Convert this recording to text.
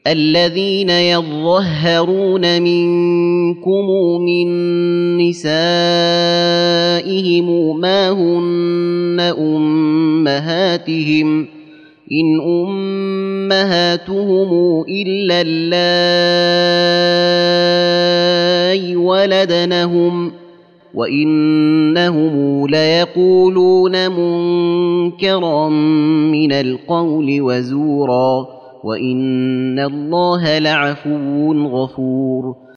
الذين يظهرون منكم من نسائهم ما هن أمهاتهم إن أمهاتهم إلا اللائي ولدنهم وإنهم ليقولون منكرا من القول وزورا وإن الله لعفو غفور